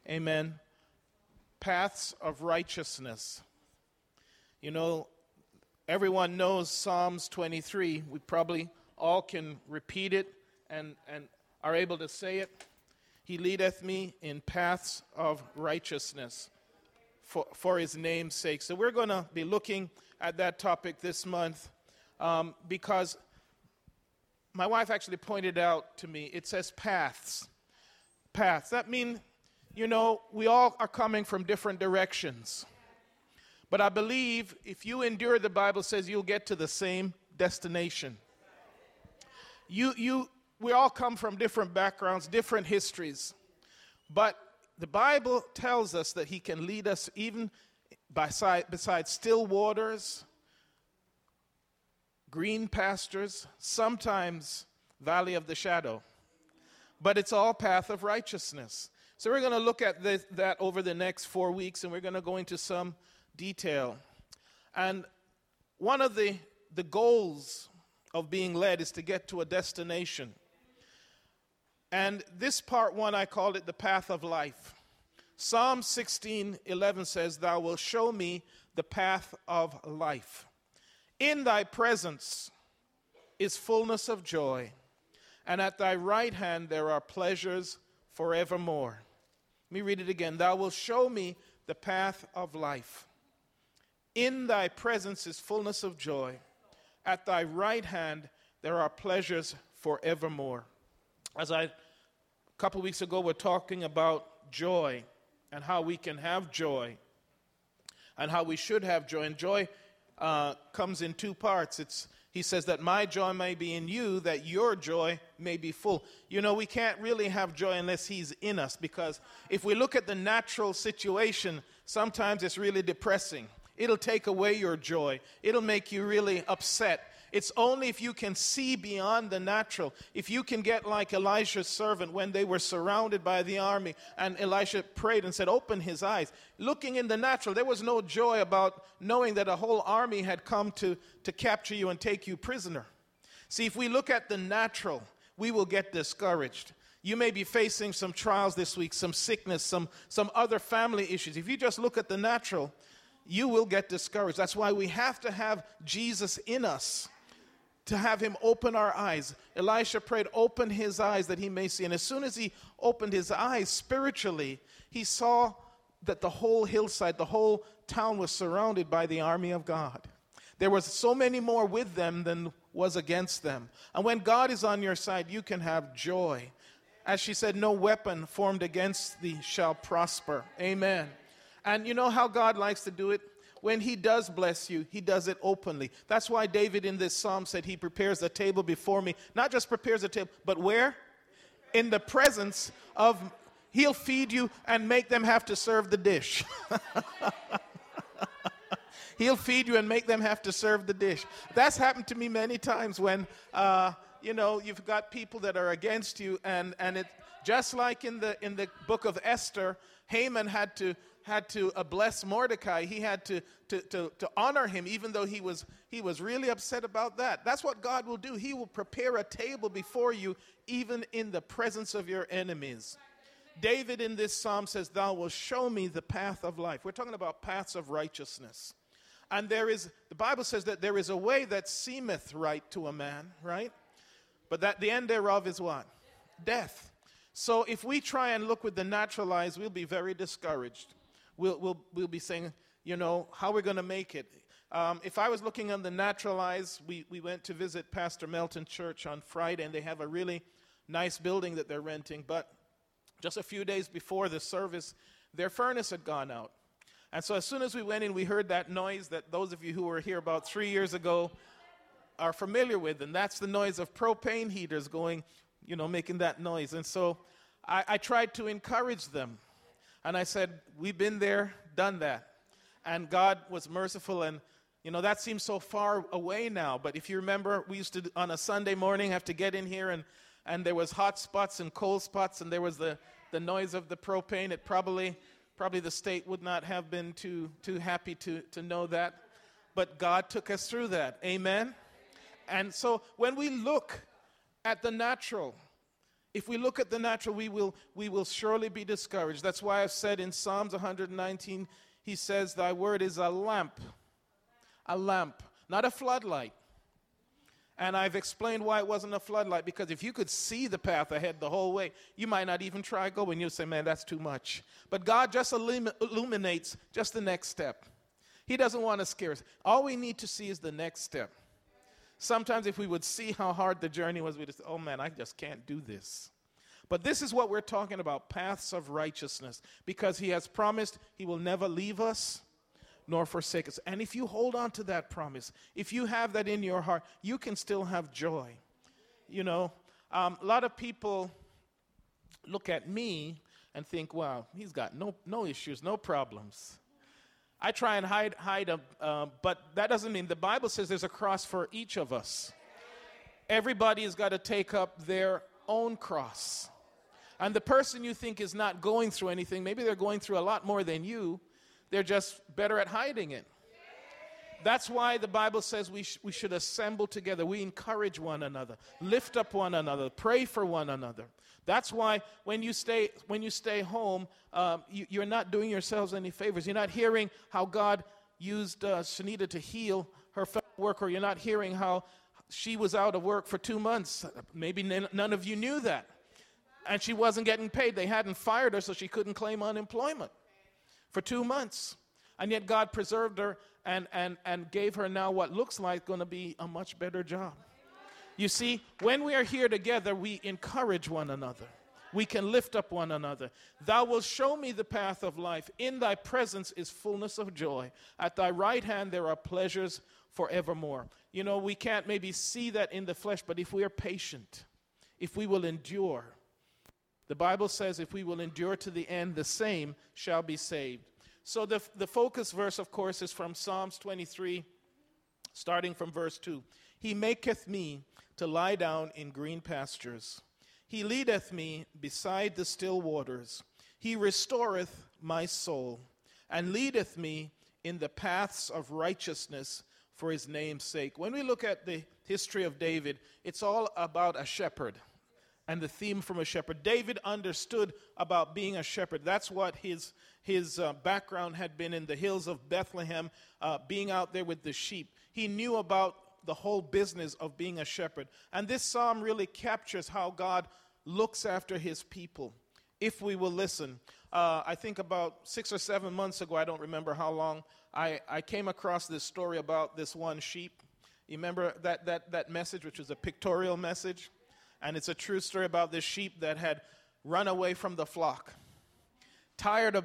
Amen. Paths of righteousness. You know, everyone knows Psalms 23. We probably all can repeat it and are able to say it. He leadeth me in paths of righteousness for his name's sake. So we're going to be looking at that topic this month because my wife actually pointed out to me, it says paths. Paths. That means, you know, we all are coming from different directions. But I believe if you endure, the Bible says you'll get to the same destination. We all come from different backgrounds, different histories. But the Bible tells us that he can lead us even beside still waters, green pastures, sometimes valley of the shadow. But it's all path of righteousness. So we're going to look at that over the next 4 weeks, and we're going to go into some detail. And one of the goals of being led is to get to a destination. And this part one, I called it the path of life. Psalm 16:11 says, "Thou wilt show me the path of life. In thy presence is fullness of joy, and at thy right hand there are pleasures forevermore." Let me read it again. "Thou wilt show me the path of life. In thy presence is fullness of joy. At thy right hand there are pleasures forevermore." A couple weeks ago, we're talking about joy and how we can have joy and how we should have joy. And joy comes in two parts. He says that my joy may be in you, that your joy may be full. You know, we can't really have joy unless he's in us, because if we look at the natural situation, sometimes it's really depressing. It'll take away your joy. It'll make you really upset. It's only if you can see beyond the natural, if you can get like Elisha's servant when they were surrounded by the army, and Elisha prayed and said, "Open his eyes." Looking in the natural, there was no joy about knowing that a whole army had come to capture you and take you prisoner. See, if we look at the natural, we will get discouraged. You may be facing some trials this week, some sickness, some other family issues. If you just look at the natural, you will get discouraged. That's why we have to have Jesus in us, to have him open our eyes. Elisha prayed, "Open his eyes that he may see." And as soon as he opened his eyes spiritually, he saw that the whole hillside, the whole town was surrounded by the army of God. There was so many more with them than was against them. And when God is on your side, you can have joy. As she said, "No weapon formed against thee shall prosper." Amen. And you know how God likes to do it? When he does bless you, he does it openly. That's why David in this psalm said he prepares a table before me. Not just prepares a table, but where? In the presence of, he'll feed you and make them have to serve the dish. He'll feed you and make them have to serve the dish. That's happened to me many times when, you've got people that are against you, and it, just like in the book of Esther, Haman had to bless Mordecai. He had to honor him, even though he was really upset about that. That's what God will do. He will prepare a table before you, even in the presence of your enemies. David in this psalm says, "Thou wilt show me the path of life." We're talking about paths of righteousness. And the Bible says that there is a way that seemeth right to a man, right? But that the end thereof is what? Death. So if we try and look with the natural eyes, we'll be very discouraged. We'll be saying, how we're going to make it. If I was looking on the natural eyes, we went to visit Pastor Melton Church on Friday, and they have a really nice building that they're renting. But just a few days before the service, their furnace had gone out. And so as soon as we went in, we heard that noise that those of you who were here about 3 years ago are familiar with, and that's the noise of propane heaters going, making that noise. And so I tried to encourage them. And I said, we've been there, done that. And God was merciful, and, that seems so far away now. But if you remember, we used to, on a Sunday morning, have to get in here, and there was hot spots and cold spots, and there was the noise of the propane. It probably the state would not have been too happy to know that. But God took us through that. Amen? And so when we look at the natural, if we look at the natural, we will surely be discouraged. That's why I've said in Psalms 119, he says, thy word is a lamp, not a floodlight. And I've explained why it wasn't a floodlight, because if you could see the path ahead the whole way, you might not even try going. You'll say, man, that's too much. But God just illuminates just the next step. He doesn't want to scare us. All we need to see is the next step. Sometimes if we would see how hard the journey was, we'd just, oh man, I just can't do this. But this is what we're talking about, paths of righteousness, because he has promised he will never leave us nor forsake us. And if you hold on to that promise, if you have that in your heart, you can still have joy. You know, a lot of people look at me and think, wow, he's got no issues, no problems. I try and hide them, but that doesn't mean, the Bible says there's a cross for each of us. Everybody has got to take up their own cross. And the person you think is not going through anything, maybe they're going through a lot more than you. They're just better at hiding it. That's why the Bible says we should assemble together. We encourage one another, lift up one another, pray for one another. That's why when you stay home, you're not doing yourselves any favors. You're not hearing how God used Shanita to heal her fellow worker. You're not hearing how she was out of work for 2 months. Maybe none of you knew that. And she wasn't getting paid. They hadn't fired her, so she couldn't claim unemployment for 2 months. And yet God preserved her and gave her now what looks like going to be a much better job. You see, when we are here together, we encourage one another. We can lift up one another. Thou wilt show me the path of life. In thy presence is fullness of joy. At thy right hand there are pleasures forevermore. You know, we can't maybe see that in the flesh, but if we are patient, if we will endure, the Bible says if we will endure to the end, the same shall be saved. So the focus verse, of course, is from Psalms 23, starting from verse 2. He maketh me to lie down in green pastures. He leadeth me beside the still waters. He restoreth my soul, and leadeth me in the paths of righteousness for his name's sake. When we look at the history of David, it's all about a shepherd and the theme from a shepherd. David understood about being a shepherd. That's what his background had been in the hills of Bethlehem, being out there with the sheep. He knew about the whole business of being a shepherd. And this psalm really captures how God looks after his people, if we will listen. I think about 6 or 7 months ago, I don't remember how long, I came across this story about this one sheep. You remember that message, which was a pictorial message? And it's a true story about this sheep that had run away from the flock, tired of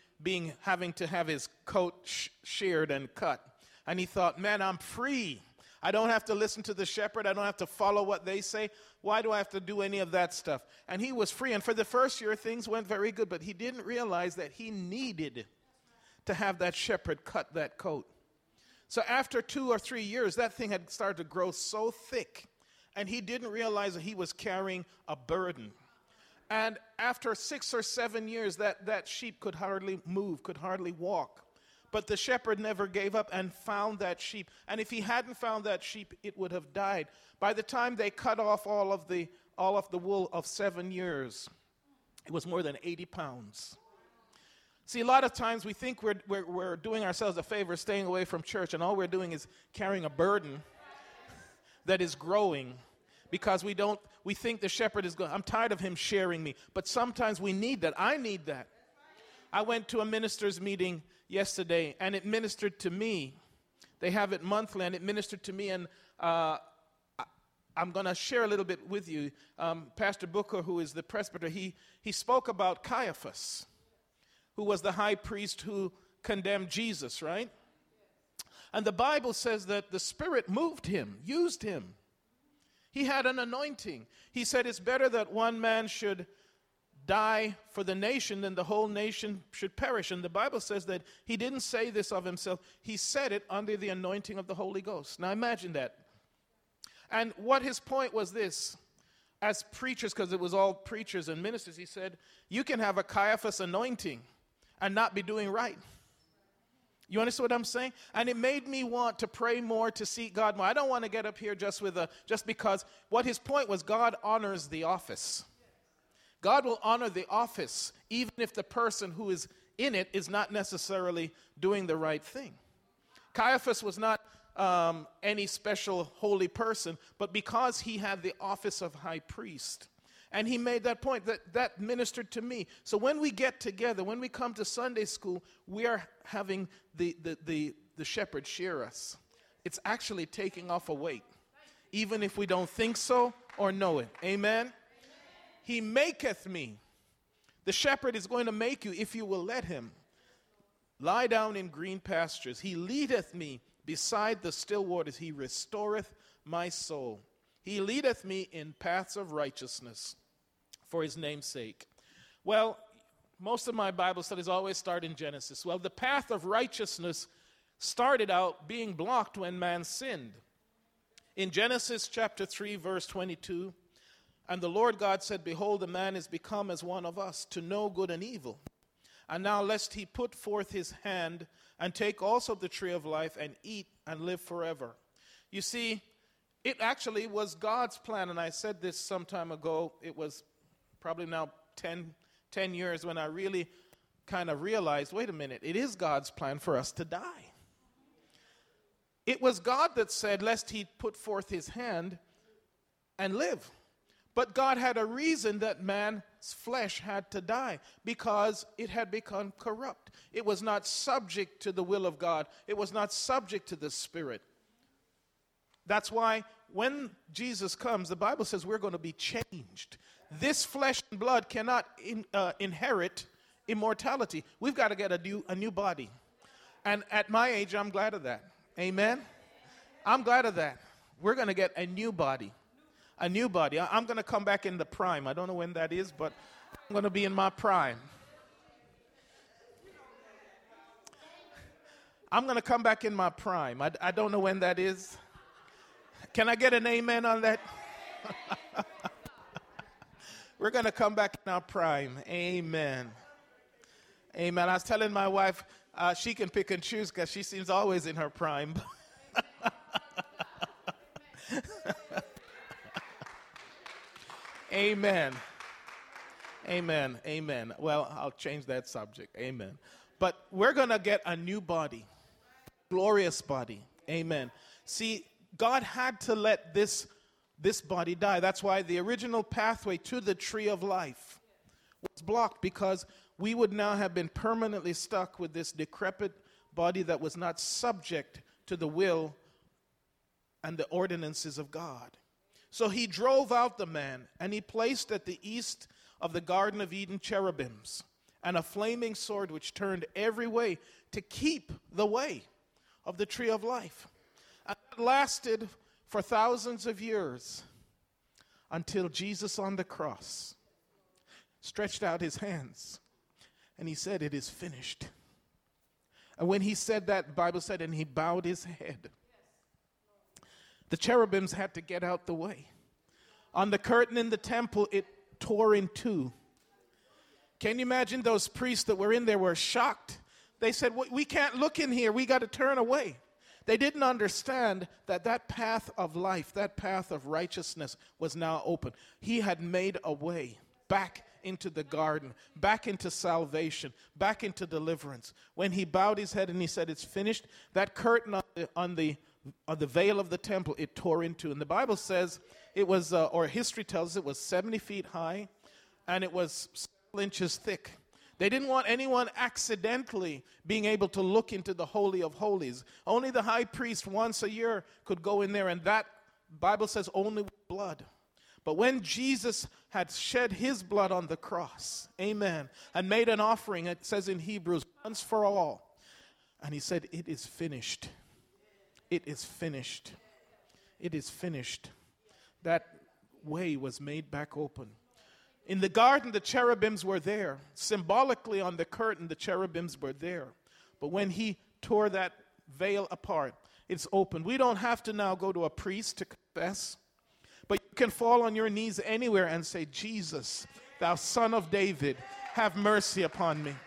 having to have his coat sheared and cut. And he thought, man, I'm free. I don't have to listen to the shepherd. I don't have to follow what they say. Why do I have to do any of that stuff? And he was free. And for the first year, things went very good. But he didn't realize that he needed to have that shepherd cut that coat. So after 2 or 3 years, that thing had started to grow so thick. And he didn't realize that he was carrying a burden. And after 6 or 7 years, that sheep could hardly move, could hardly walk. But the shepherd never gave up and found that sheep. And if he hadn't found that sheep, it would have died. By the time they cut off all of the wool of 7 years, it was more than 80 pounds. See, a lot of times we think we're doing ourselves a favor staying away from church, and all we're doing is carrying a burden that is growing because we think the shepherd is going, I'm tired of him sharing me. But sometimes we need that. I need that. I went to a minister's meeting yesterday, and it ministered to me. They have it monthly, and it ministered to me, and I'm going to share a little bit with you. Pastor Booker, who is the presbyter, he spoke about Caiaphas, who was the high priest who condemned Jesus, right? And the Bible says that the Spirit moved him, used him. He had an anointing. He said it's better that one man should die for the nation than the whole nation should perish. And the Bible says that he didn't say this of himself. He said it under the anointing of the Holy Ghost. Now imagine that. And what his point was this. As preachers, because it was all preachers and ministers, he said, you can have a Caiaphas anointing and not be doing right. You understand what I'm saying? And it made me want to pray more, to seek God more. I don't want to get up here just because what his point was, God honors the office. God will honor the office, even if the person who is in it is not necessarily doing the right thing. Caiaphas was not any special holy person, but because he had the office of high priest, and he made that point, that ministered to me. So when we get together, when we come to Sunday school, we are having the shepherd shear us. It's actually taking off a weight, even if we don't think so or know it. Amen? He maketh me. The shepherd is going to make you if you will let him. Lie down in green pastures. He leadeth me beside the still waters. He restoreth my soul. He leadeth me in paths of righteousness for his name's sake. Well, most of my Bible studies always start in Genesis. Well, the path of righteousness started out being blocked when man sinned. In Genesis chapter 3, verse 22, and the Lord God said, Behold, the man is become as one of us, to know good and evil. And now lest he put forth his hand and take also the tree of life and eat and live forever. You see, it actually was God's plan, and I said this some time ago. It was probably now 10 years when I really kind of realized, wait a minute, it is God's plan for us to die. It was God that said, lest he put forth his hand and live. But God had a reason that man's flesh had to die, because it had become corrupt. It was not subject to the will of God. It was not subject to the Spirit. That's why when Jesus comes, the Bible says we're going to be changed. This flesh and blood cannot inherit immortality. We've got to get a new body. And at my age, I'm glad of that. Amen? I'm glad of that. We're going to get a new body. A new body. I'm going to come back in the prime. I don't know when that is, but I'm going to be in my prime. I'm going to come back in my prime. I don't know when that is. Can I get an amen on that? We're going to come back in our prime. Amen. Amen. I was telling my wife she can pick and choose because she seems always in her prime. Amen. Amen. Amen. Well, I'll change that subject. Amen. But we're going to get a new body. Glorious body. Amen. See, God had to let this body die. That's why the original pathway to the tree of life was blocked, because we would now have been permanently stuck with this decrepit body that was not subject to the will and the ordinances of God. So he drove out the man, and he placed at the east of the Garden of Eden cherubims and a flaming sword which turned every way to keep the way of the tree of life. And that lasted for thousands of years until Jesus on the cross stretched out his hands and he said, "It is finished." And when he said that, the Bible said, and he bowed his head. The cherubims had to get out the way. On the curtain in the temple, it tore in two. Can you imagine those priests that were in there were shocked? They said, "We can't look in here. We got to turn away." They didn't understand that that path of life, that path of righteousness was now open. He had made a way back into the garden, back into salvation, back into deliverance. When he bowed his head and he said, "It's finished," that curtain on the veil of the temple, it tore into. And the Bible says it was, or history tells us it was 70 feet high and it was several inches thick. They didn't want anyone accidentally being able to look into the Holy of Holies. Only the high priest once a year could go in there, and that Bible says only with blood. But when Jesus had shed his blood on the cross, amen, and made an offering, it says in Hebrews, once for all, and he said, "It is finished. It is finished. It is finished." That way was made back open. In the garden, the cherubims were there. Symbolically on the curtain, the cherubims were there. But when he tore that veil apart, it's open. We don't have to now go to a priest to confess, but you can fall on your knees anywhere and say, "Jesus, thou Son of David, have mercy upon me."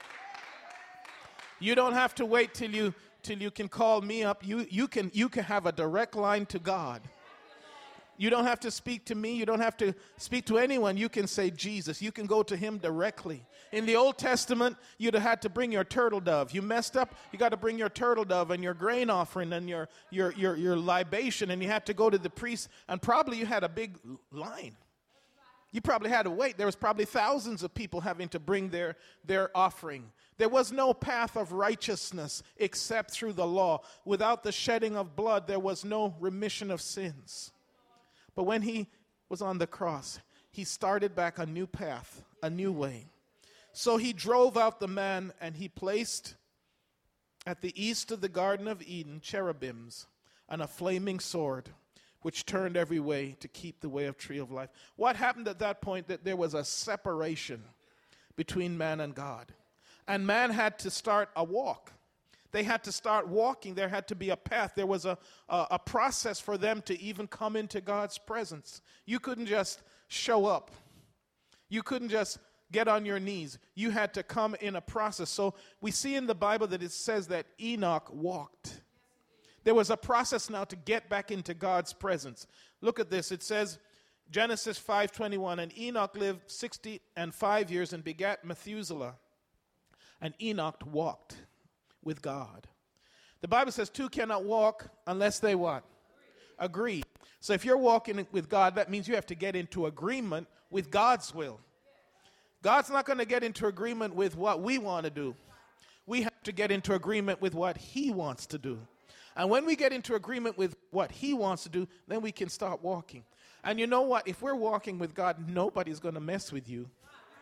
You don't have to wait till you can call me up. You can have a direct line to God. You don't have to speak to me. You don't have to speak to anyone. You can say Jesus. You can go to him directly. In the Old Testament, you'd have had to bring your turtle dove. You messed up, you got to bring your turtle dove and your grain offering and your libation, and you had to go to the priest, and probably you had a big line. You probably had to wait. There was probably thousands of people having to bring their offering. There was no path of righteousness except through the law. Without the shedding of blood, there was no remission of sins. But when he was on the cross, he started back a new path, a new way. So he drove out the man, and he placed at the east of the Garden of Eden cherubims and a flaming sword, which turned every way to keep the way of tree of life. What happened at that point? That there was a separation between man and God. And man had to start a walk. They had to start walking. There had to be a path. There was a process for them to even come into God's presence. You couldn't just show up. You couldn't just get on your knees. You had to come in a process. So we see in the Bible that it says that Enoch walked. There was a process now to get back into God's presence. Look at this. It says, Genesis 5:21, and Enoch lived 65 years and begat Methuselah. And Enoch walked with God. The Bible says two cannot walk unless they what? Agree. So if you're walking with God, that means you have to get into agreement with God's will. God's not going to get into agreement with what we want to do. We have to get into agreement with what he wants to do. And when we get into agreement with what he wants to do, then we can start walking. And you know what? If we're walking with God, nobody's going to mess with you.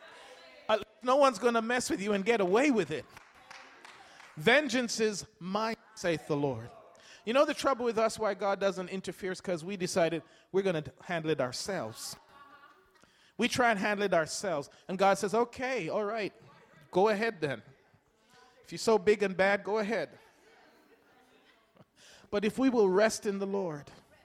No one's going to mess with you and get away with it. Vengeance is mine, saith the Lord. You know the trouble with us, why God doesn't interfere, is because we decided we're going to handle it ourselves. We try and handle it ourselves. And God says, okay, all right, go ahead then. If you're so big and bad, go ahead. But if we will rest in the Lord,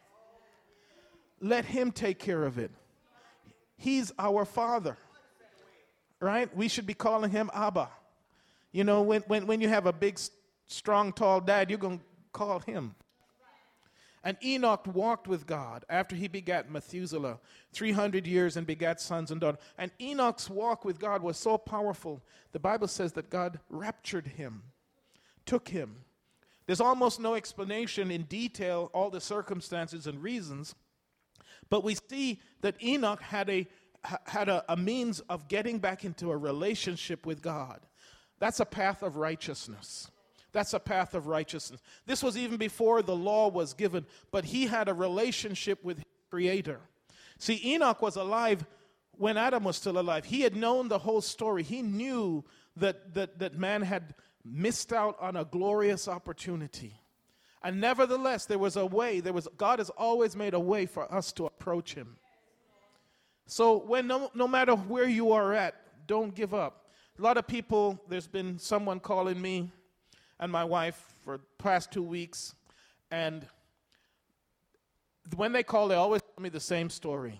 let him take care of it. He's our Father, right? We should be calling him Abba. You know, when you have a big, strong, tall dad, you're going to call him. And Enoch walked with God after he begat Methuselah 300 years and begat sons and daughters. And Enoch's walk with God was so powerful, the Bible says that God raptured him, took him. There's almost no explanation in detail, all the circumstances and reasons, but we see that Enoch had a means of getting back into a relationship with God. That's a path of righteousness. That's a path of righteousness. This was even before the law was given, but he had a relationship with his Creator. See, Enoch was alive when Adam was still alive. He had known the whole story. He knew that man had missed out on a glorious opportunity. And nevertheless, there was a way. God has always made a way for us to approach him. So when no matter where you are at, don't give up. A lot of people, there's been someone calling me and my wife for the past 2 weeks, and when they call, they always tell me the same story.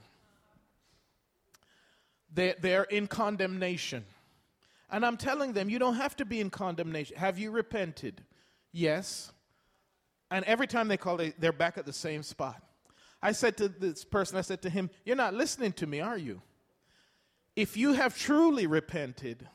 They're in condemnation. And I'm telling them, you don't have to be in condemnation. Have you repented? Yes. And every time they call, they're back at the same spot. I said to this person, I said to him, you're not listening to me, are you? If you have truly repented,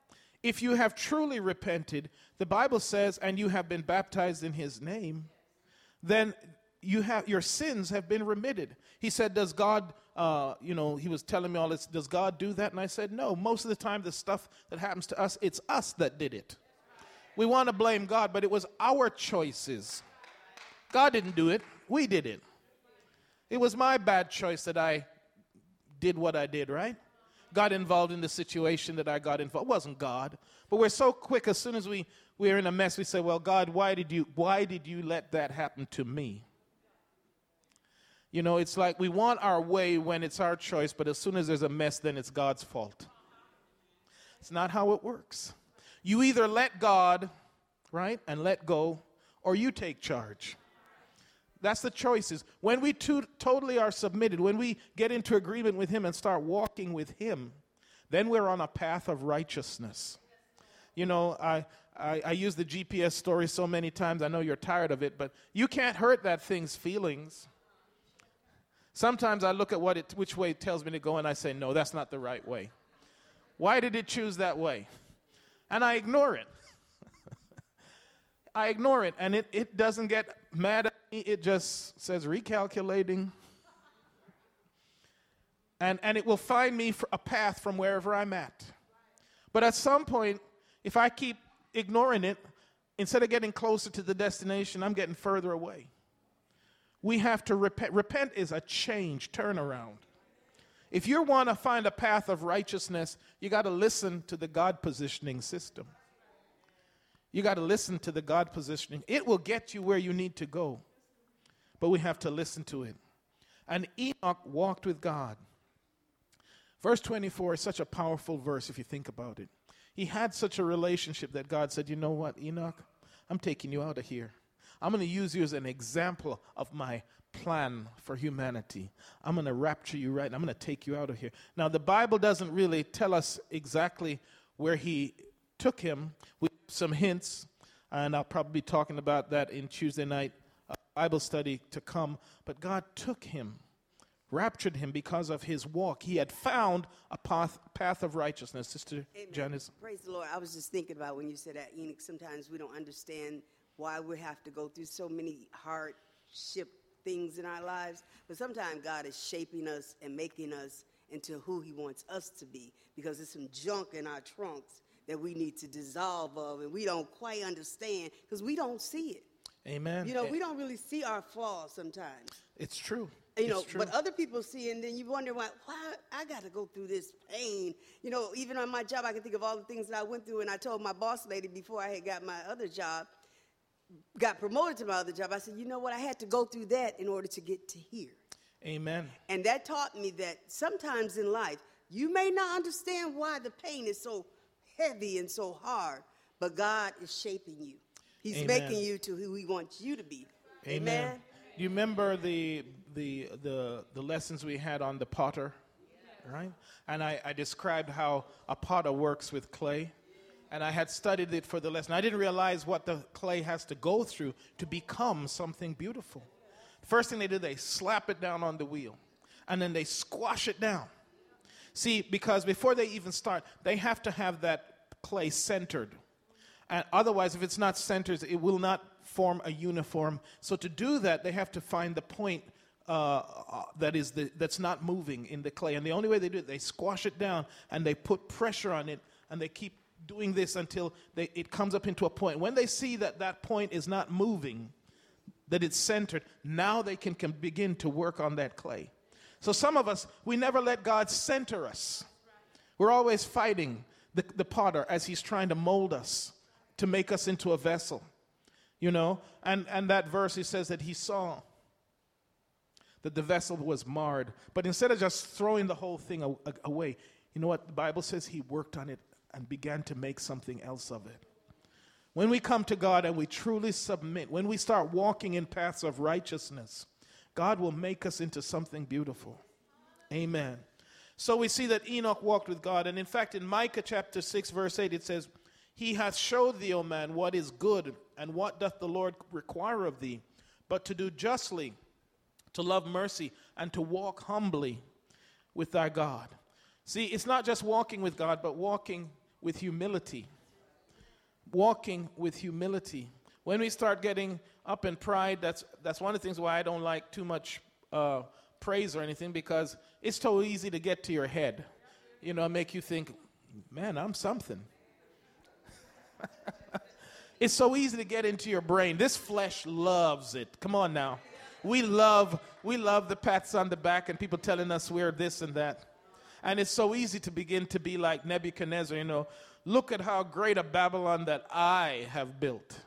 the Bible says, and you have been baptized in his name, then your sins have been remitted. He said, does God, he was telling me all this, does God do that? And I said, no, most of the time the stuff that happens to us, it's us that did it. We want to blame God, but it was our choices. God didn't do it, we did it. It was my bad choice that I did what I did, right? Got involved in the situation that I got involved. It wasn't God. But we're so quick, as soon as we're in a mess, we say, well, God, why did you let that happen to me? You know, it's like we want our way when it's our choice, but as soon as there's a mess, then it's God's fault. It's not how it works. You either let God, right, and let go, or you take charge. That's the choices. When we totally are submitted, when we get into agreement with him and start walking with him, then we're on a path of righteousness. You know, I use the GPS story so many times. I know you're tired of it, but you can't hurt that thing's feelings. Sometimes I look at which way it tells me to go, and I say, no, that's not the right way. Why did it choose that way? And I ignore it. I ignore it, and it doesn't get mad at me. It just says recalculating. And it will find me a path from wherever I'm at. But at some point, if I keep ignoring it, instead of getting closer to the destination, I'm getting further away. We have to repent. Repent is a change, turnaround. If you want to find a path of righteousness, you got to listen to the God positioning system. You got to listen to the God positioning. It will get you where you need to go, but we have to listen to it. And Enoch walked with God. Verse 24 is such a powerful verse if you think about it. He had such a relationship that God said, you know what, Enoch, I'm taking you out of here. I'm going to use you as an example of my plan for humanity. I'm going to rapture you right now. I'm going to take you out of here. Now, the Bible doesn't really tell us exactly where he took him. We have some hints, and I'll probably be talking about that in Tuesday night Bible study to come. But God took him, raptured him because of his walk. He had found a path of righteousness. Sister Janice. Praise the Lord. I was just thinking about when you said that, Enoch, sometimes we don't understand why we have to go through so many hardship things in our lives. But sometimes God is shaping us and making us into who he wants us to be, because there's some junk in our trunks that we need to dissolve of, and we don't quite understand because we don't see it. Amen. You know, we don't really see our flaws sometimes. It's true. You know, but other people see, and then you wonder why I got to go through this pain. You know, even on my job, I can think of all the things that I went through, and I told my boss lady before I had got my other job, got promoted to my other job, I said, you know what, I had to go through that in order to get to here. Amen. And that taught me that sometimes in life, you may not understand why the pain is so heavy and so hard, but God is shaping you. He's making you to who he wants you to be. Amen. Do you remember the lessons we had on the potter, right? And I described how a potter works with clay. And I had studied it for the lesson. I didn't realize what the clay has to go through to become something beautiful. First thing they do, they slap it down on the wheel. And then they squash it down. See, because before they even start, they have to have that clay centered. And otherwise, if it's not centered, it will not form a uniform. So to do that, they have to find the point that's not moving in the clay. And the only way they do it, they squash it down and they put pressure on it, and they keep doing this until it comes up into a point. When they see that that point is not moving, that it's centered, now they can begin to work on that clay. So some of us, we never let God center us. We're always fighting the potter as he's trying to mold us to make us into a vessel, you know. And that verse, he says that he saw that the vessel was marred. But instead of just throwing the whole thing away, you know what the Bible says? He worked on it and began to make something else of it. When we come to God and we truly submit, when we start walking in paths of righteousness, God will make us into something beautiful. Amen. So we see that Enoch walked with God. And in fact, in Micah chapter 6, verse 8, it says, He hath showed thee, O man, what is good, and what doth the Lord require of thee, but to do justly, to love mercy, and to walk humbly with thy God. See, it's not just walking with God, but walking with humility. Walking with humility. When we start getting up in pride, that's one of the things why I don't like too much praise or anything, because it's so easy to get to your head. You know, make you think, man, I'm something. It's so easy to get into your brain. This flesh loves it. Come on now. We love the pats on the back and people telling us we're this and that. And it's so easy to begin to be like Nebuchadnezzar, you know. Look at how great a Babylon that I have built.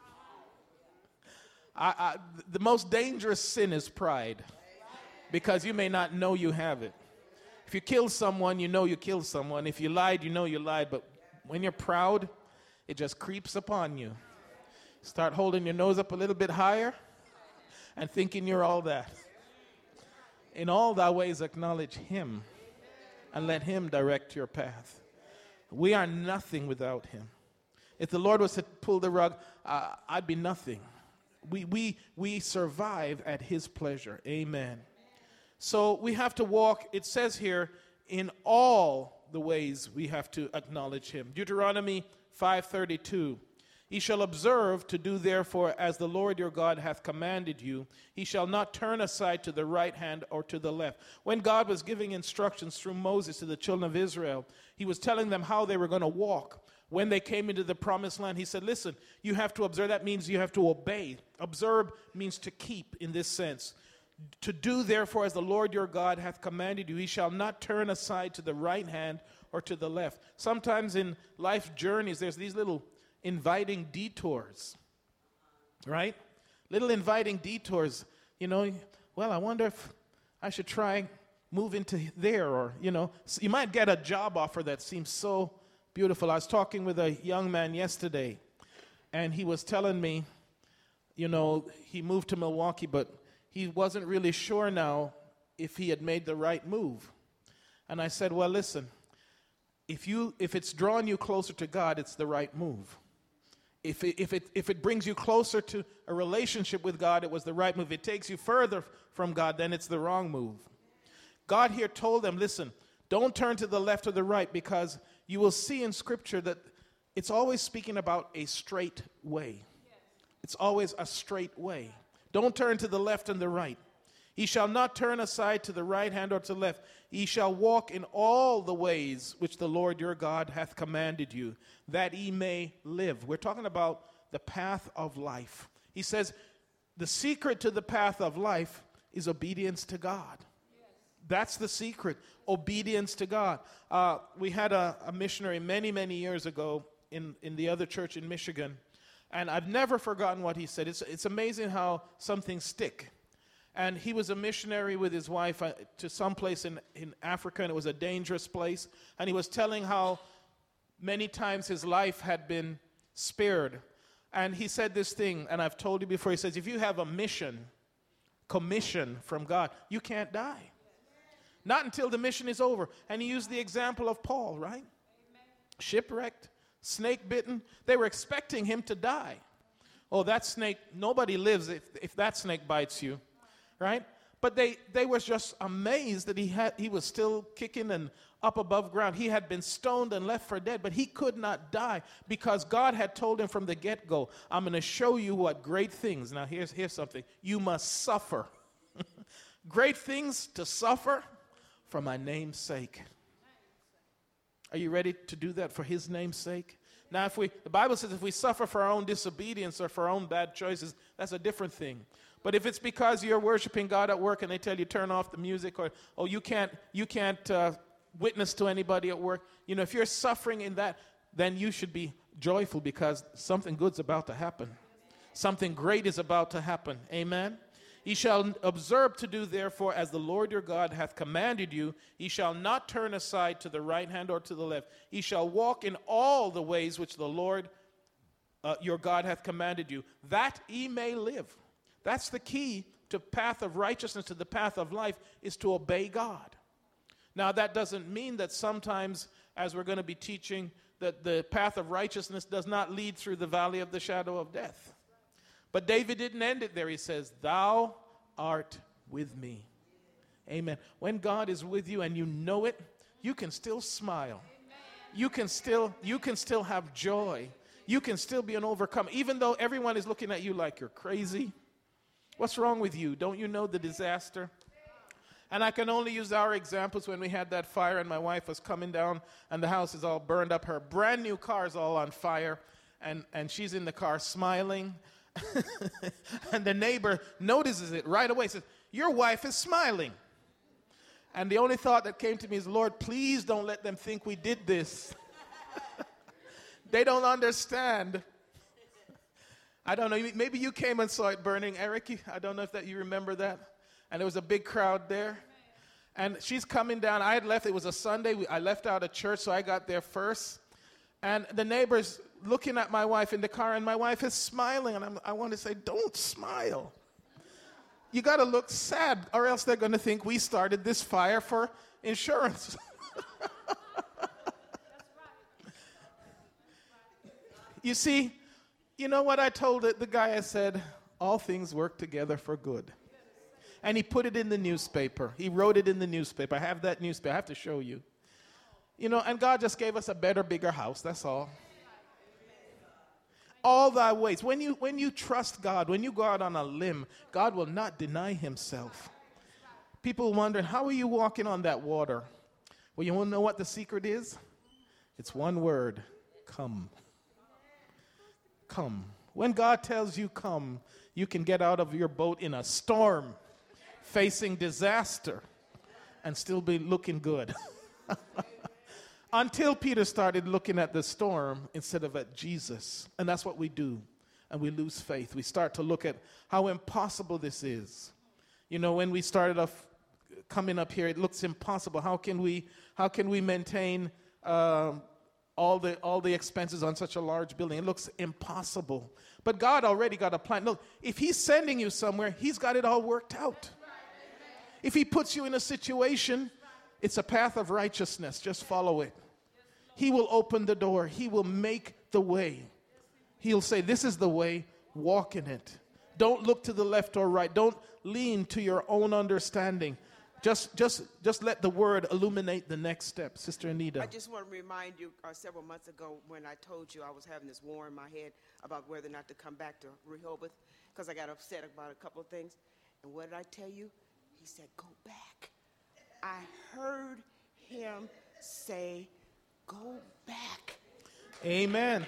The most dangerous sin is pride, because you may not know you have it. If you kill someone, you know you killed someone. If you lied, you know you lied. But when you're proud, it just creeps upon you. Start holding your nose up a little bit higher and thinking you're all that. In all thy ways acknowledge him and let him direct your path. We are nothing without him. If the Lord was to pull the rug, I'd be nothing. We survive at his pleasure. Amen. So we have to walk, it says here, in all the ways we have to acknowledge him. Deuteronomy 5:32. He shall observe to do therefore as the Lord your God hath commanded you. He shall not turn aside to the right hand or to the left. When God was giving instructions through Moses to the children of Israel, he was telling them how they were going to walk. When they came into the promised land, he said, listen, you have to observe. That means you have to obey. Observe means to keep in this sense. To do therefore as the Lord your God hath commanded you. He shall not turn aside to the right hand or to the left. Sometimes in life journeys, there's these little inviting detours, right? Little inviting detours, well, I wonder if I should try move into there, or, so you might get a job offer that seems so beautiful. I was talking with a young man yesterday, and he was telling me, he moved to Milwaukee, but he wasn't really sure now if he had made the right move. And I said, well, listen, if it's drawing you closer to God, it's the right move. If it brings you closer to a relationship with God, it was the right move. If it takes you further from God, then it's the wrong move. God here told them, listen, don't turn to the left or the right, because you will see in Scripture that it's always speaking about a straight way. It's always a straight way. Don't turn to the left and the right. He shall not turn aside to the right hand or to the left. He shall walk in all the ways which the Lord your God hath commanded you, that ye may live. We're talking about the path of life. He says the secret to the path of life is obedience to God. That's the secret, obedience to God. We had a missionary many, many years ago in the other church in Michigan, and I've never forgotten what he said. It's amazing how some things stick. And he was a missionary with his wife to some place in Africa, and it was a dangerous place. And he was telling how many times his life had been spared. And he said this thing, and I've told you before, he says, if you have a commission from God, you can't die. Not until the mission is over. And he used the example of Paul, right? Amen. Shipwrecked, snake bitten. They were expecting him to die. Oh, that snake, nobody lives if that snake bites you, right? But they were just amazed that he was still kicking and up above ground. He had been stoned and left for dead, but he could not die because God had told him from the get-go, I'm going to show you what great things. Now here's something. You must suffer. Great things to suffer for my name's sake. Are you ready to do that for his name's sake? Now, the Bible says if we suffer for our own disobedience or for our own bad choices, that's a different thing. But if it's because you're worshiping God at work and they tell you turn off the music, or you can't witness to anybody at work, if you're suffering in that, then you should be joyful because something good's about to happen. Something great is about to happen. Amen. Ye shall observe to do therefore as the Lord your God hath commanded you. Ye shall not turn aside to the right hand or to the left. Ye shall walk in all the ways which the Lord your God hath commanded you, that ye may live. That's the key to path of righteousness, to the path of life, is to obey God. Now that doesn't mean that sometimes, as we're going to be teaching, that the path of righteousness does not lead through the valley of the shadow of death. But David didn't end it there. He says, thou art with me. Amen. When God is with you and you know it, you can still smile. You can still have joy. You can still be an overcomer. Even though everyone is looking at you like you're crazy. What's wrong with you? Don't you know the disaster? And I can only use our examples when we had that fire and my wife was coming down and the house is all burned up. Her brand new car is all on fire and she's in the car smiling. And the neighbor notices it right away, says, your wife is smiling. And the only thought that came to me is, Lord, please don't let them think we did this. They don't understand. I don't know, maybe you came and saw it burning, Eric. I don't know if you remember that. And there was a big crowd there. And she's coming down. I had left, it was a Sunday. I left out of church, so I got there first. And the neighbor's looking at my wife in the car, and my wife is smiling. And I want to say, don't smile. You got to look sad, or else they're going to think we started this fire for insurance. You see, you know what I told the guy? I said, all things work together for good. and he put it in the newspaper. He wrote it in the newspaper. I have that newspaper. I have to show you. You know, and God just gave us a better, bigger house. That's all. All thy ways. When you trust God, when you go out on a limb, God will not deny himself. People wondering, how are you walking on that water? Well, you want to know what the secret is? It's one word: come. Come. When God tells you come, you can get out of your boat in a storm, facing disaster, and still be looking good. Until Peter started looking at the storm instead of at Jesus. And that's what we do. And we lose faith. We start to look at how impossible this is. You know, when we started off coming up here, it looks impossible. How can we maintain all the expenses on such a large building? It looks impossible. But God already got a plan. Look, if he's sending you somewhere, he's got it all worked out. If he puts you in a situation, it's a path of righteousness. Just follow it. He will open the door. He will make the way. He'll say, this is the way, walk in it. Don't look to the left or right. Don't lean to your own understanding. Just let the word illuminate the next step. Sister Anita. I just want to remind you, several months ago when I told you I was having this war in my head about whether or not to come back to Rehoboth, because I got upset about a couple of things. And what did I tell you? He said, go back. I heard him say, go back. Amen.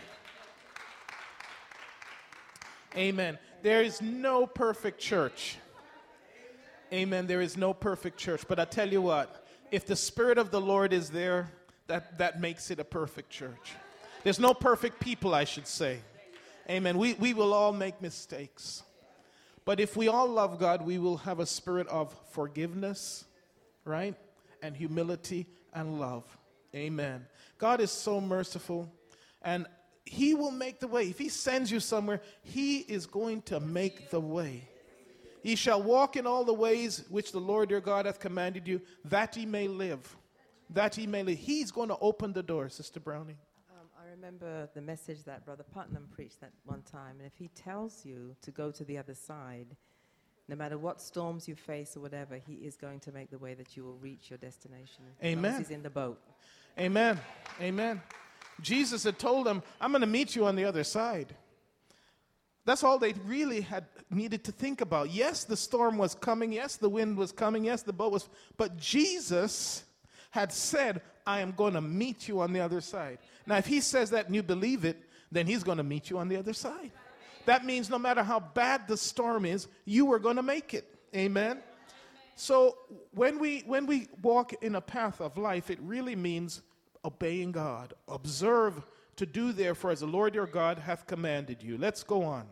Amen. There is no perfect church. Amen. There is no perfect church. But I tell you what, if the Spirit of the Lord is there, that makes it a perfect church. There's no perfect people, I should say. Amen. We will all make mistakes. But if we all love God, we will have a spirit of forgiveness, right? And humility and love. Amen. God is so merciful, and he will make the way. If he sends you somewhere, he is going to make the way. Ye shall walk in all the ways which the Lord your God hath commanded you, that ye may live. That ye may live. He's going to open the door, Sister Browning. I remember the message that Brother Putnam preached that one time. And if he tells you to go to the other side, no matter what storms you face or whatever, he is going to make the way that you will reach your destination. Amen. As long as he's in the boat. Amen. Amen. Jesus had told them, I'm going to meet you on the other side. That's all they really had needed to think about. Yes, the storm was coming. Yes, the wind was coming. Yes, the boat was. But Jesus had said, I am going to meet you on the other side. Now, if he says that and you believe it, then he's going to meet you on the other side. That means no matter how bad the storm is, you are going to make it. Amen? So when we walk in a path of life, it really means obeying God. Observe to do therefore as the Lord your God hath commanded you. Let's go on.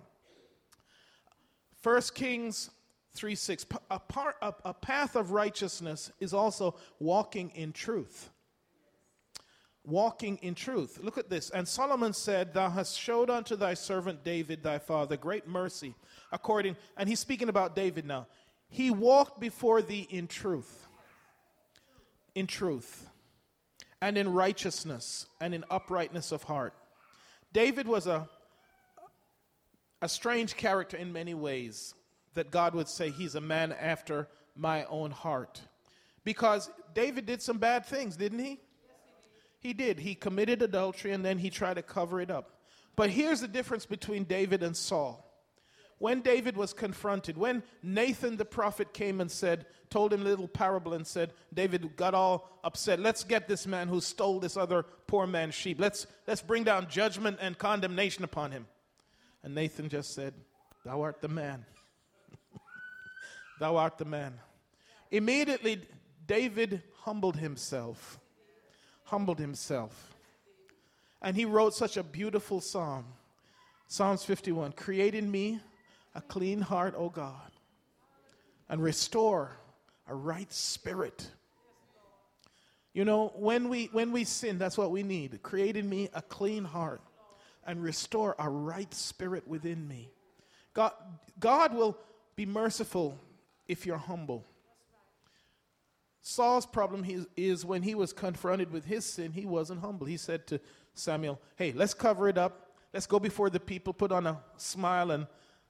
1 Kings 3:6. A path of righteousness is also walking in truth. Walking in truth. Look at this. And Solomon said, thou hast showed unto thy servant David thy father great mercy, and he's speaking about David now. He walked before thee in truth. In truth. And in righteousness and in uprightness of heart. David was a strange character in many ways, that God would say he's a man after my own heart. Because David did some bad things, didn't he? He did. He committed adultery and then he tried to cover it up. But here's the difference between David and Saul. When David was confronted, when Nathan the prophet came and told him a little parable and said, David got all upset. Let's get this man who stole this other poor man's sheep. Let's bring down judgment and condemnation upon him. And Nathan just said, thou art the man. Thou art the man. Immediately, David humbled himself. And he wrote such a beautiful psalm. Psalms 51. Create in me a clean heart, O God, and restore a right spirit. You know, when we sin, that's what we need. Create in me a clean heart and restore a right spirit within me. God will be merciful if you're humble. Saul's problem is when he was confronted with his sin, he wasn't humble. He said to Samuel, hey, let's cover it up. Let's go before the people, put on a smile and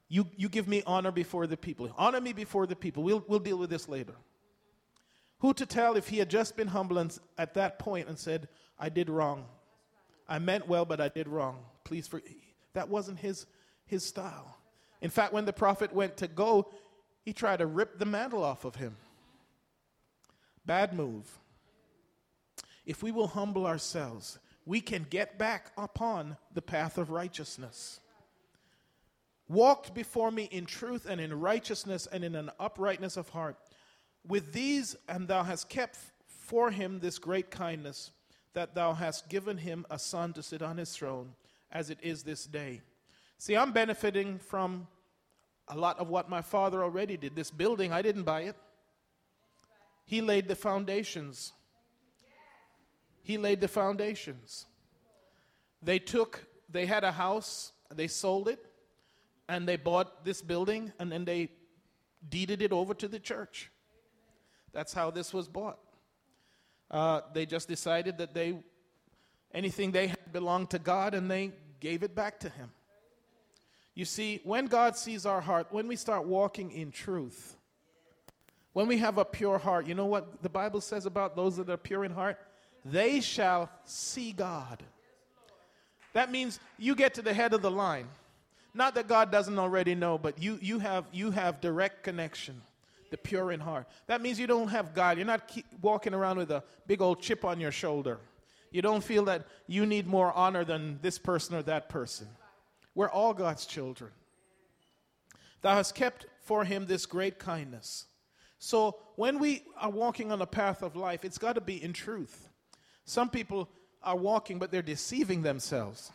You give me honor before the people. Honor me before the people. We'll deal with this later. Who to tell if he had just been humble and at that point and said, I did wrong. I meant well, but I did wrong. Please forgive. That wasn't his style. In fact, when the prophet went to go, he tried to rip the mantle off of him. Bad move. If we will humble ourselves, we can get back upon the path of righteousness. Walked before me in truth and in righteousness and in an uprightness of heart. With these, and thou hast kept for him this great kindness, that thou hast given him a son to sit on his throne, as it is this day. See, I'm benefiting from a lot of what my father already did. This building, I didn't buy it. He laid the foundations. He laid the foundations. They had a house, they sold it, and they bought this building, and then they deeded it over to the church. That's how this was bought. They just decided that anything they had belonged to God, and they gave it back to him. You see, when God sees our heart, when we start walking in truth, when we have a pure heart, you know what the Bible says about those that are pure in heart? They shall see God. That means you get to the head of the line. Not that God doesn't already know, but you have direct connection. The pure in heart. That means you don't have God. You're not walking around with a big old chip on your shoulder. You don't feel that you need more honor than this person or that person. We're all God's children. Thou hast kept for him this great kindness. So when we are walking on a path of life, it's got to be in truth. Some people are walking, but they're deceiving themselves.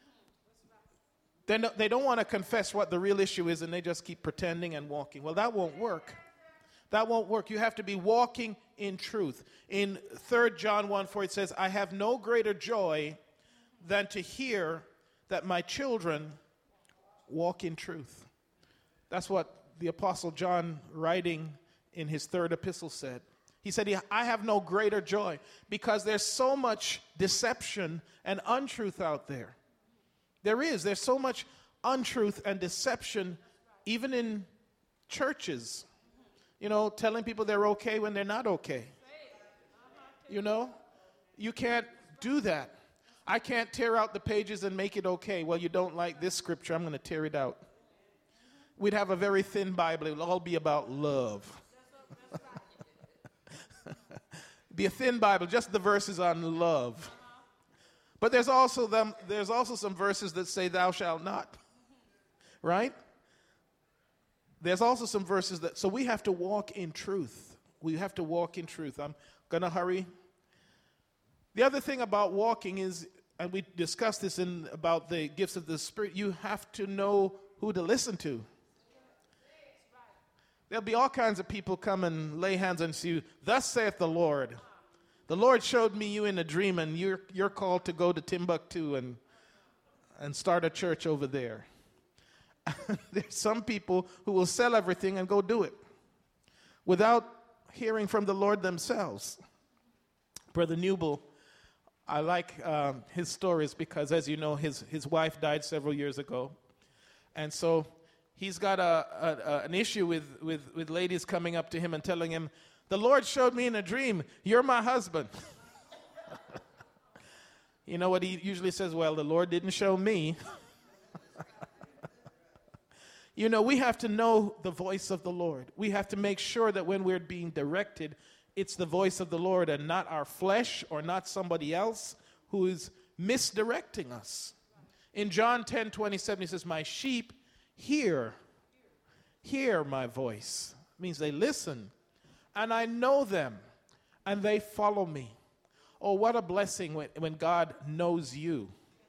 They don't want to confess what the real issue is, and they just keep pretending and walking. Well, that won't work. That won't work. You have to be walking in truth. In 3 John 1:4, it says, I have no greater joy than to hear that my children walk in truth. That's what the Apostle John, writing in his 3rd epistle, said. He said, I have no greater joy because there's so much deception and untruth out there. There's so much untruth and deception even in churches. You know, telling people they're okay when they're not okay. You know, you can't do that. I can't tear out the pages and make it okay. Well, you don't like this scripture, I'm going to tear it out. We'd have a very thin Bible. It will all be about love. Be a thin Bible, just the verses on love. But there's also some verses that say thou shalt not. Right? There's also some verses so we have to walk in truth. We have to walk in truth. I'm going to hurry. The other thing about walking is, and we discussed this about the gifts of the Spirit, you have to know who to listen to. There'll be all kinds of people come and lay hands on you. Thus saith the Lord. The Lord showed me you in a dream, and you're called to go to Timbuktu and start a church over there. There's some people who will sell everything and go do it without hearing from the Lord themselves. Brother Newble, I like his stories because, as you know, his wife died several years ago. And so he's got an issue with ladies coming up to him and telling him, the Lord showed me in a dream, you're my husband. You know what he usually says? Well, the Lord didn't show me. You know, we have to know the voice of the Lord. We have to make sure that when we're being directed, it's the voice of the Lord and not our flesh or not somebody else who is misdirecting us. In John 10:27, he says, my sheep hear my voice. It means they listen. And I know them, and they follow me. Oh, what a blessing when God knows you.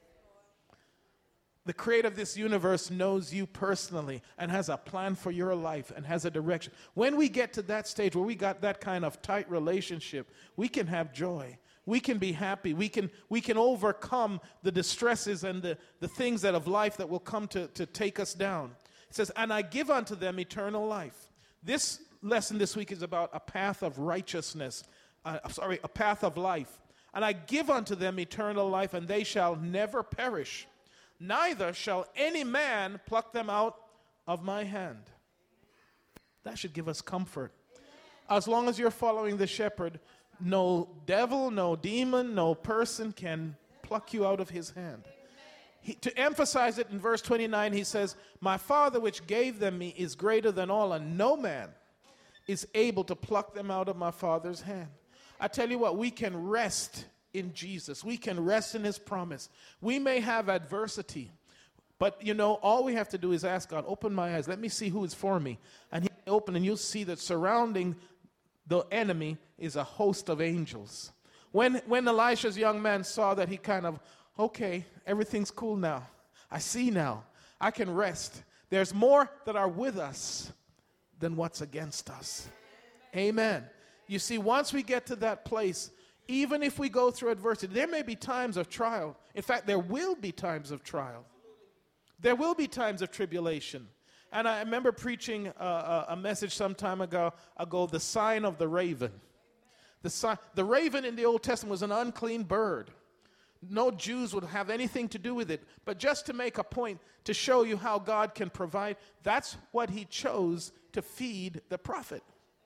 The creator of this universe knows you personally and has a plan for your life and has a direction. When we get to that stage where we got that kind of tight relationship, we can have joy. We can be happy. We can overcome the distresses and the things of life that will come to take us down. It says, and I give unto them eternal life. This lesson this week is about a path of righteousness. A path of life. And I give unto them eternal life, and they shall never perish. Neither shall any man pluck them out of my hand. That should give us comfort. As long as you're following the shepherd, no devil, no demon, no person can pluck you out of his hand. To emphasize it in verse 29, he says, my Father which gave them me is greater than all, and no man is able to pluck them out of my Father's hand. I tell you what, we can rest in Jesus. We can rest in his promise. We may have adversity, but all we have to do is ask God, open my eyes, let me see who is for me. And he'll open, and you'll see that surrounding the enemy is a host of angels. When Elisha's young man saw that, he kind of, okay, everything's cool now. I see now. I can rest. There's more that are with us than what's against us. Amen. You see, once we get to that place, even if we go through adversity, there may be times of trial. In fact, there will be times of trial. There will be times of tribulation. And I remember preaching a message some time ago, the sign of the raven. The raven in the Old Testament was an unclean bird. No Jews would have anything to do with it. But just to make a point, to show you how God can provide, that's what he chose to feed the prophet.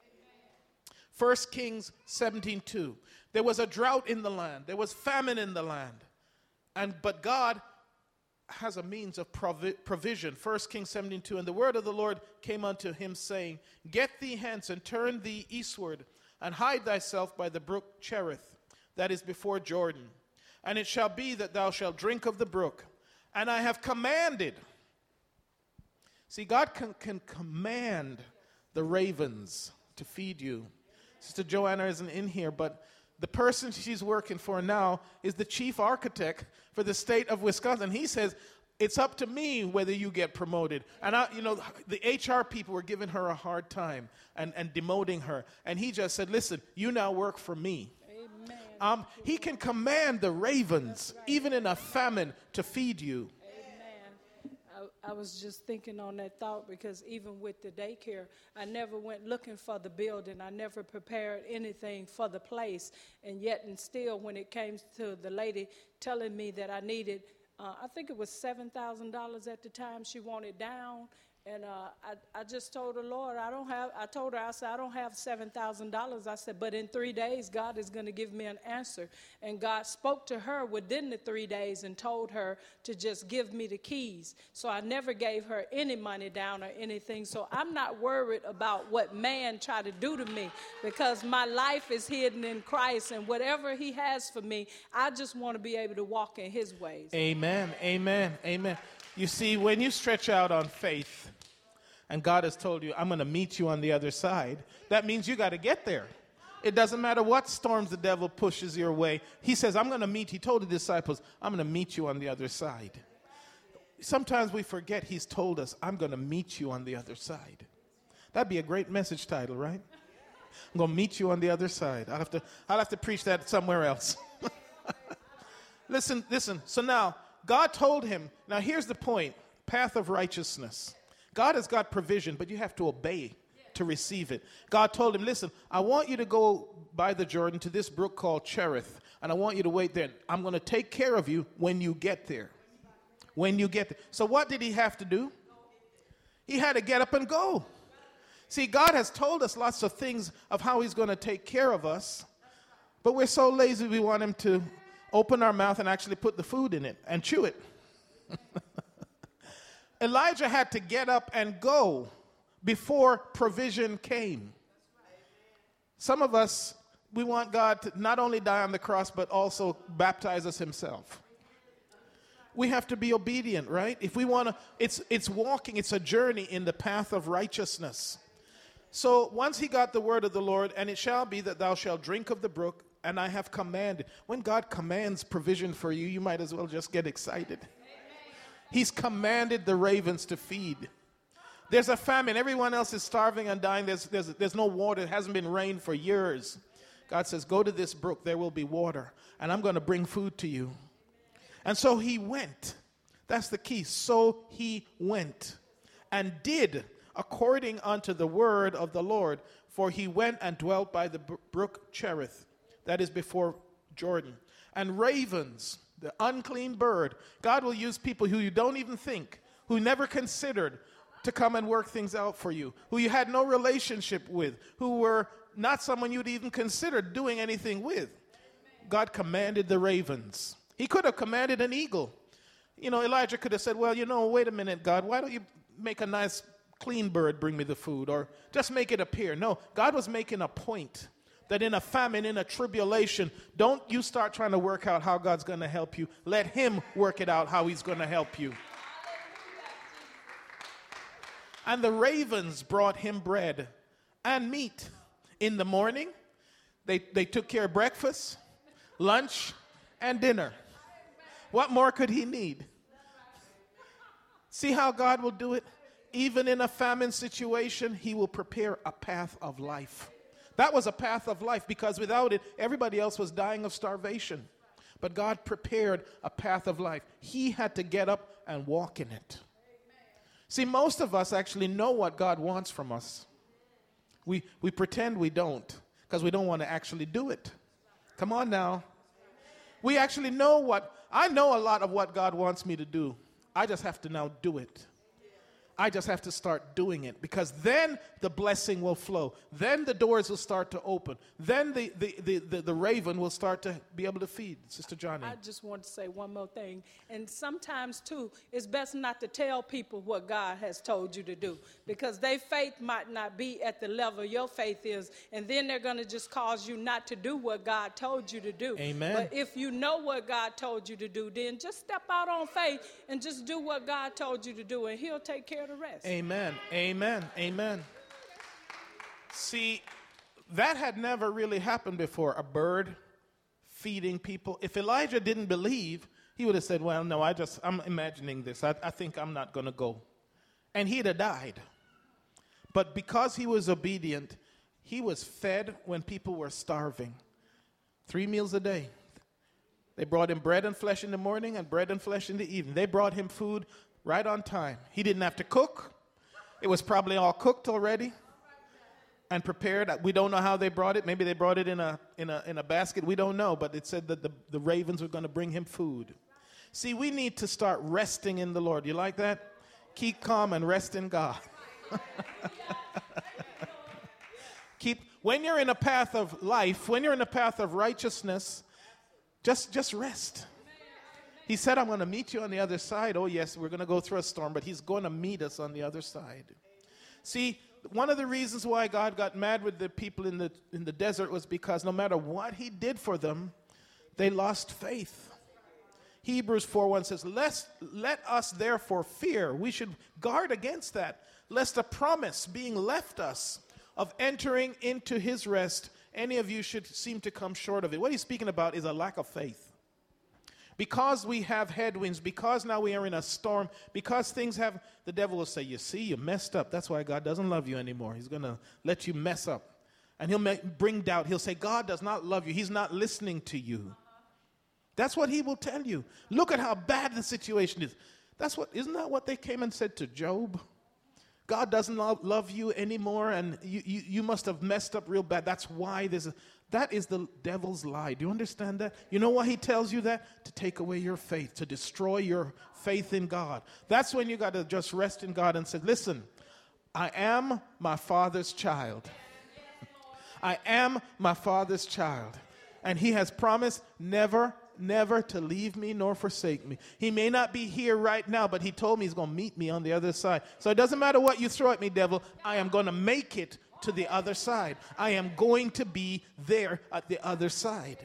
1 Kings 17:2. There was a drought in the land. There was famine in the land. But God has a means of provision. 1 Kings 17:2. And the word of the Lord came unto him, saying, get thee hence, and turn thee eastward, and hide thyself by the brook Cherith, that is before Jordan. And it shall be that thou shalt drink of the brook, and I have commanded. See, God can command the ravens to feed you. Sister Joanna isn't in here, but the person she's working for now is the chief architect for the state of Wisconsin. He says, it's up to me whether you get promoted. And the HR people were giving her a hard time and demoting her. And he just said, listen, you now work for me. Amen. He can command the ravens, right, even in a famine, to feed you. I was just thinking on that thought, because even with the daycare, I never went looking for the building. I never prepared anything for the place. And yet and still, when it came to the lady telling me that I needed, I think it was $7,000 at the time she wanted down. And I just told the Lord, I told her, I said, I don't have $7,000. I said, but in 3 days, God is going to give me an answer. And God spoke to her within the 3 days and told her to just give me the keys. So I never gave her any money down or anything. So I'm not worried about what man tried to do to me, because my life is hidden in Christ. And whatever he has for me, I just want to be able to walk in his ways. Amen, amen, amen. You see, when you stretch out on faith, and God has told you, I'm going to meet you on the other side, that means you got to get there. It doesn't matter what storms the devil pushes your way. He says, I'm going to meet, he told the disciples, I'm going to meet you on the other side. Sometimes we forget he's told us, I'm going to meet you on the other side. That'd be a great message title, right? I'm going to meet you on the other side. I'll have to preach that somewhere else. Listen. So now, God told him, now here's the point, path of righteousness. God has got provision, but you have to obey to receive it. God told him, listen, I want you to go by the Jordan to this brook called Cherith, and I want you to wait there. I'm going to take care of you when you get there. When you get there. So what did he have to do? He had to get up and go. See, God has told us lots of things of how he's going to take care of us, but we're so lazy we want him to open our mouth and actually put the food in it and chew it. Elijah had to get up and go before provision came. Some of us, we want God to not only die on the cross, but also baptize us himself. We have to be obedient, right? If we want to, it's walking, it's a journey in the path of righteousness. So once he got the word of the Lord, and it shall be that thou shalt drink of the brook, and I have commanded. When God commands provision for you, you might as well just get excited. He's commanded the ravens to feed. There's a famine. Everyone else is starving and dying. There's no water. It hasn't been rain for years. God says, go to this brook. There will be water. And I'm going to bring food to you. And so he went. That's the key. So he went and did according unto the word of the Lord. For he went and dwelt by the brook Cherith, that is before Jordan. And ravens, the unclean bird. God will use people who you don't even think, who never considered, to come and work things out for you, who you had no relationship with, who were not someone you'd even consider doing anything with. God commanded the ravens. He could have commanded an eagle. You know, Elijah could have said, well, wait a minute, God, why don't you make a nice clean bird bring me the food, or just make it appear. No, God was making a point that in a famine, in a tribulation, don't you start trying to work out how God's going to help you. Let him work it out how he's going to help you. And the ravens brought him bread and meat. In the morning, they took care of breakfast, lunch, and dinner. What more could he need? See how God will do it? Even in a famine situation, he will prepare a path of life. That was a path of life, because without it, everybody else was dying of starvation. But God prepared a path of life. He had to get up and walk in it. See, most of us actually know what God wants from us. We pretend we don't, because we don't want to actually do it. Come on now. We actually know I know a lot of what God wants me to do. I just have to now do it. I just have to start doing it, because then the blessing will flow. Then the doors will start to open. Then the raven will start to be able to feed. Sister Johnny. I just want to say one more thing. And sometimes, too, it's best not to tell people what God has told you to do, because their faith might not be at the level your faith is. And then they're going to just cause you not to do what God told you to do. Amen. But if you know what God told you to do, then just step out on faith and just do what God told you to do, and he'll take care of the rest. Amen. Amen. Amen. See, that had never really happened before, a bird feeding people. If Elijah didn't believe, he would have said, well, no, I'm imagining this. I think I'm not going to go. And he'd have died. But because he was obedient, he was fed when people were starving. 3 meals a day. They brought him bread and flesh in the morning and bread and flesh in the evening. They brought him food right on time. He didn't have to cook. It was probably all cooked already and prepared. We don't know how they brought it. Maybe they brought it in a basket. We don't know. But it said that the ravens were going to bring him food. See, we need to start resting in the Lord. You like that? Keep calm and rest in God. When you're in a path of life, when you're in a path of righteousness, just rest. He said, I'm going to meet you on the other side. Oh, yes, we're going to go through a storm, but he's going to meet us on the other side. See, one of the reasons why God got mad with the people in the desert was because no matter what he did for them, they lost faith. Hebrews 4:1 says, let us therefore fear. We should guard against that, lest a promise being left us of entering into his rest, any of you should seem to come short of it. What he's speaking about is a lack of faith. Because we have headwinds, because now we are in a storm, because the devil will say, you see, you messed up. That's why God doesn't love you anymore. He's going to let you mess up. And he'll bring doubt. He'll say, God does not love you. He's not listening to you. That's what he will tell you. Look at how bad the situation is. Isn't that what they came and said to Job? God doesn't love you anymore, and you must have messed up real bad. That's why that is the devil's lie. Do you understand that? You know why he tells you that? To take away your faith, to destroy your faith in God. That's when you got to just rest in God and say, listen, I am my Father's child. I am my Father's child. And he has promised never to leave me nor forsake me. He may not be here right now, but he told me he's going to meet me on the other side. So it doesn't matter what you throw at me, devil. I am going to make it to the other side. I am going to be there at the other side.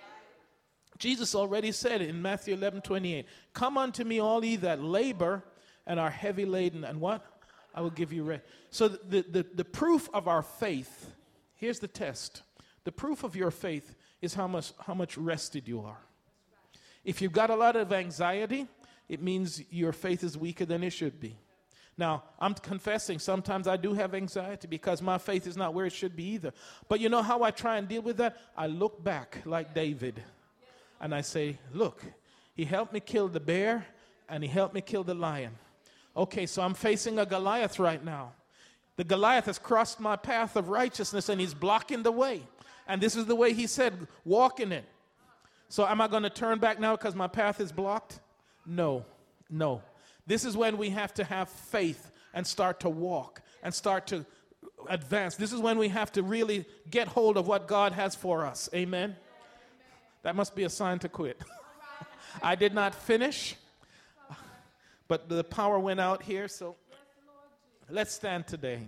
Jesus already said it in Matthew 11:28. Come unto me all ye that labor and are heavy laden, and what? I will give you rest. So the proof of our faith, here's the test. The proof of your faith is how much rested you are. If you've got a lot of anxiety, it means your faith is weaker than it should be. Now, I'm confessing, sometimes I do have anxiety because my faith is not where it should be either. But you know how I try and deal with that? I look back like David, and I say, look, he helped me kill the bear, and he helped me kill the lion. Okay, so I'm facing a Goliath right now. The Goliath has crossed my path of righteousness, and he's blocking the way. And this is the way he said, walk in it. So am I going to turn back now because my path is blocked? No. This is when we have to have faith and start to walk and start to advance. This is when we have to really get hold of what God has for us. Amen? That must be a sign to quit. I did not finish, but the power went out here, so let's stand today.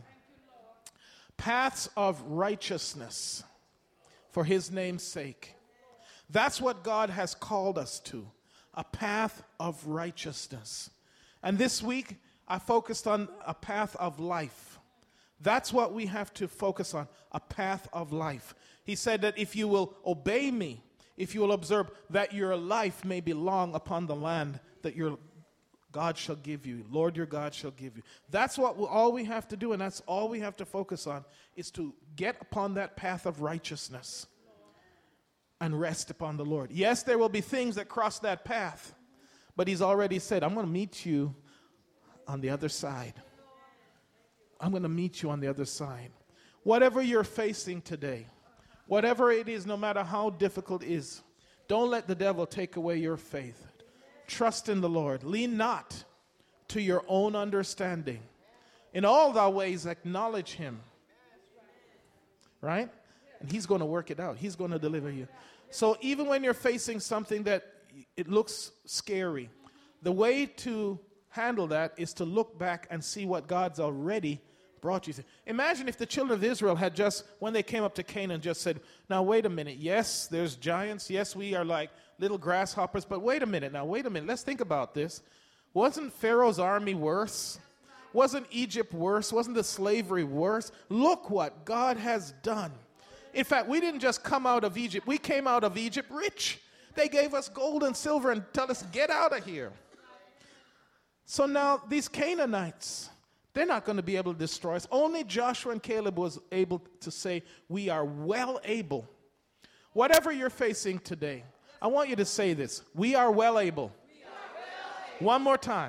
Paths of righteousness for his name's sake. That's what God has called us to, a path of righteousness. And this week, I focused on a path of life. That's what we have to focus on, a path of life. He said that if you will obey me, if you will observe, that your life may be long upon the land that your God shall give you, Lord your God shall give you. That's what all we have to do, and that's all we have to focus on, is to get upon that path of righteousness and rest upon the Lord. Yes, there will be things that cross that path, but he's already said, I'm going to meet you on the other side. I'm going to meet you on the other side. Whatever you're facing today, whatever it is, no matter how difficult it is, don't let the devil take away your faith. Trust in the Lord. Lean not to your own understanding. In all thy ways acknowledge him. Right? And he's going to work it out. He's going to deliver you. So even when you're facing something that it looks scary, the way to handle that is to look back and see what God's already brought you through. Imagine if the children of Israel had just, when they came up to Canaan, just said, now wait a minute. Yes, there's giants. Yes, we are like little grasshoppers. But wait a minute. Now wait a minute. Let's think about this. Wasn't Pharaoh's army worse? Wasn't Egypt worse? Wasn't the slavery worse? Look what God has done. In fact, we didn't just come out of Egypt. We came out of Egypt rich. They gave us gold and silver and tell us, get out of here. So now these Canaanites, they're not going to be able to destroy us. Only Joshua and Caleb was able to say, we are well able. Whatever you're facing today, I want you to say this. We are well able. One more time.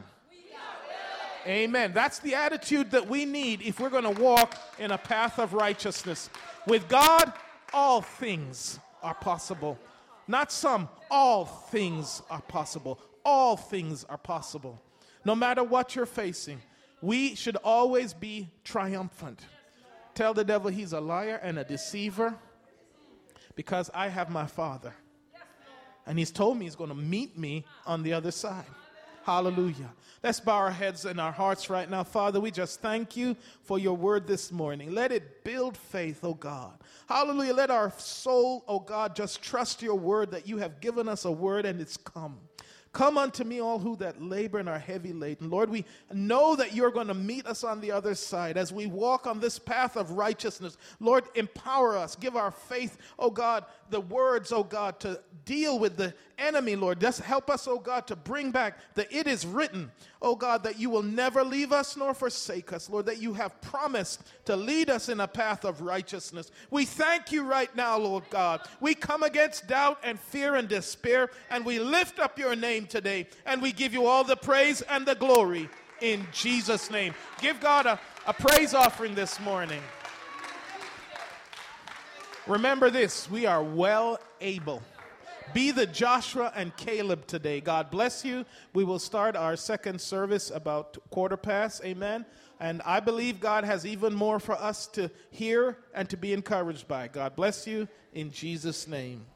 Amen. That's the attitude that we need if we're going to walk in a path of righteousness. With God, all things are possible. Not some, all things are possible. All things are possible. No matter what you're facing, we should always be triumphant. Tell the devil he's a liar and a deceiver because I have my Father. And he's told me he's going to meet me on the other side. Hallelujah. Let's bow our heads and our hearts right now. Father, we just thank you for your word this morning. Let it build faith, oh God. Hallelujah. Let our soul, oh God, just trust your word that you have given us a word and it's come. Come unto me, all who that labor and are heavy laden. Lord, we know that you're going to meet us on the other side as we walk on this path of righteousness. Lord, empower us. Give our faith, oh God, the words, oh God, to deal with the enemy, Lord. Just help us, oh God, to bring back the it is written, oh God, that you will never leave us nor forsake us, Lord, that you have promised to lead us in a path of righteousness. We thank you right now, Lord God. We come against doubt and fear and despair, and we lift up your name today, and we give you all the praise and the glory in Jesus' name. Give God a praise offering this morning. Remember this, we are well able. Be the Joshua and Caleb today. God bless you. We will start our second service about 1:15. Amen. And I believe God has even more for us to hear and to be encouraged by. God bless you in Jesus' name.